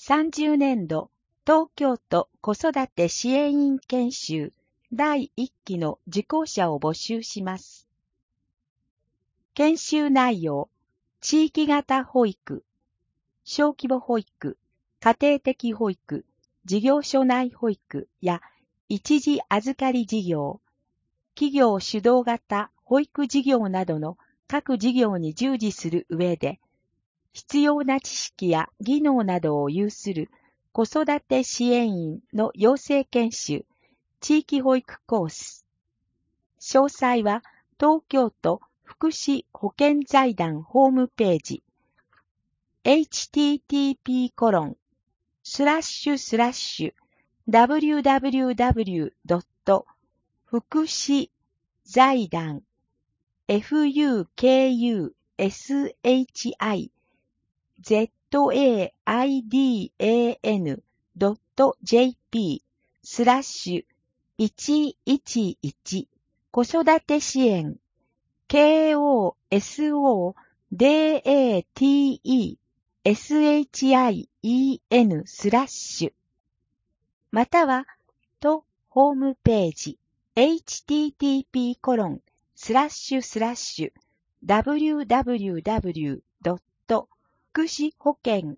30年度東京都子育て支援員研修第1期の受講者を募集します。研修内容、地域型保育、小規模保育、家庭的保育、事業所内保育や一時預かり事業、企業主導型保育事業などの各事業に従事する上で、必要な知識や技能などを有する子育て支援員の養成研修、地域保育コース。詳細は東京都福祉保健財団ホームページ、http://www. 福祉財団 fukushizaidan.jp/111子育て支援 KOSODATESHIEN/ またはとホームページ http://www. 福祉保健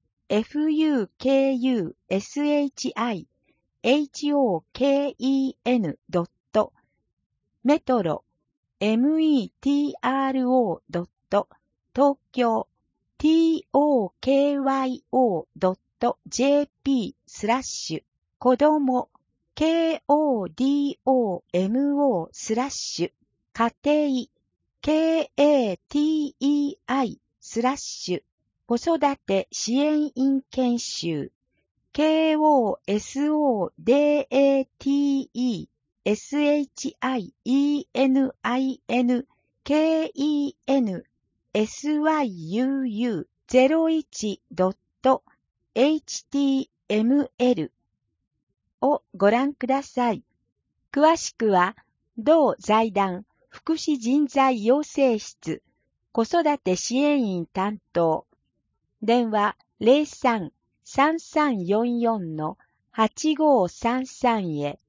fukushihon. メトロ metro. 東京 tokyo.jp/ 子供 kodomo/ 家庭 katei/ 子育て支援員研修 kosodeshienkenyuu01.html をご覧ください。詳しくは、同財団福祉人材養成室子育て支援員担当、電話 03-3344-8533 へ。